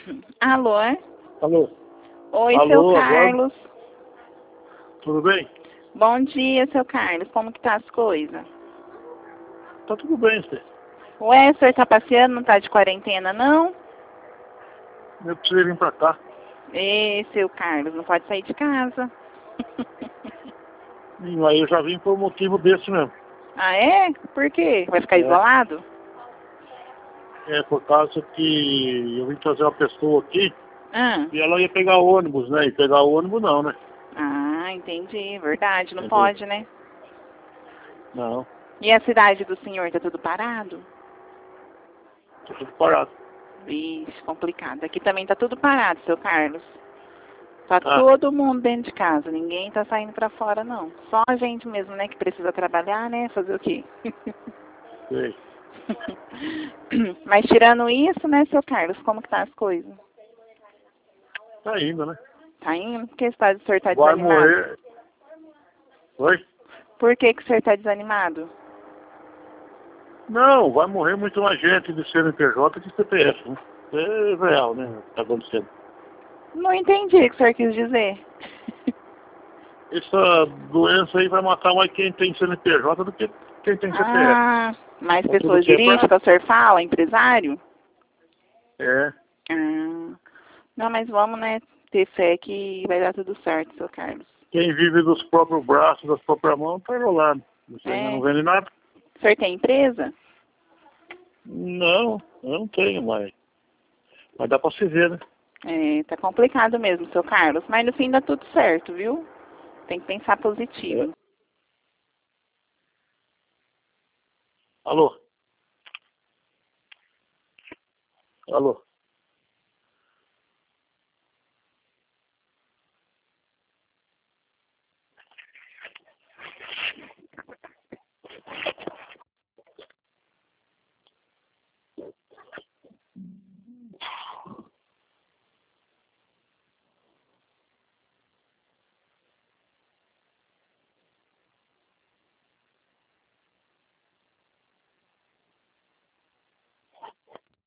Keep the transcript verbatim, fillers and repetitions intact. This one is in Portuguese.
Alô? é? Alô? Oi, Alô, seu agora? Carlos. Tudo bem? Bom dia, seu Carlos. Como que tá as coisas? Tá tudo bem, Stê. Ué, o senhor tá passeando, não tá de quarentena, não? Eu precisei vir pra cá. Ê, seu Carlos, não pode sair de casa. E aí eu já vim por motivo desse mesmo. Ah, é? Por quê? Vai ficar É, isolado? é por causa que eu vim trazer uma pessoa aqui Ah, e ela ia pegar ônibus, né? E pegar ônibus não, né? ah, entendi. Verdade, não Entendeu? pode, né? Não, E a cidade do senhor tá tudo parado? tá tudo parado. Vixe, complicado. Aqui também tá tudo parado, seu Carlos. Tá Ah, todo mundo dentro de casa, ninguém tá saindo pra fora, não. Só a gente mesmo, né, que precisa trabalhar, né? Fazer o quê? sei. Mas tirando isso, né, seu Carlos, como que tá as coisas? Tá indo, né? Tá indo? Por que o senhor tá Vai desanimado? morrer. Oi? Por que, que o senhor tá desanimado? Não, vai morrer muito mais gente de C N P J que de C P F, né? É real, né? O que tá acontecendo. Não entendi o que o senhor quis dizer. Essa doença aí vai matar mais quem tem C N P J do que quem tem C P F. Ah, mais É tudo pessoas que é pra... jurídicas, o senhor fala, empresário? É, Ah, não, mas vamos, né, ter fé que vai dar tudo certo, seu Carlos. quem vive dos próprios braços, das próprias mãos, tá enrolado. Você ainda É, não vende nada? o senhor tem empresa? Não, eu não tenho, mas, mas dá pra se ver, né? É, tá complicado mesmo, seu Carlos, mas no fim dá tudo certo, viu? Tem que pensar É. positivo. Alô? Alô?